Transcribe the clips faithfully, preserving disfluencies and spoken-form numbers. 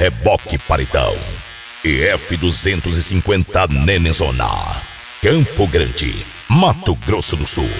Reboque Paredão e F duzentos e cinquenta Nenenzona, Campo Grande, Mato Grosso do Sul.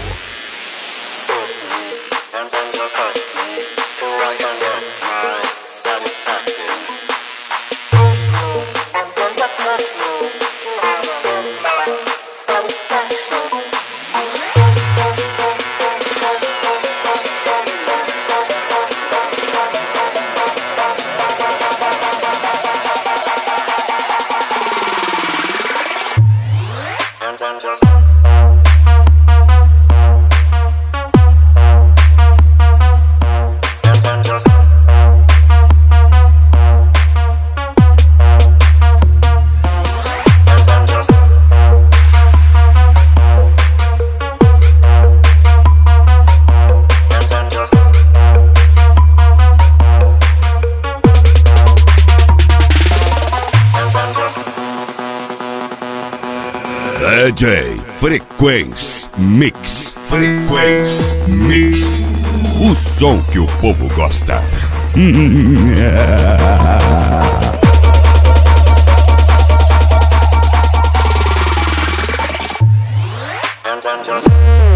D J Frequency Mix. Frequency Mix. O som que o povo gosta. Just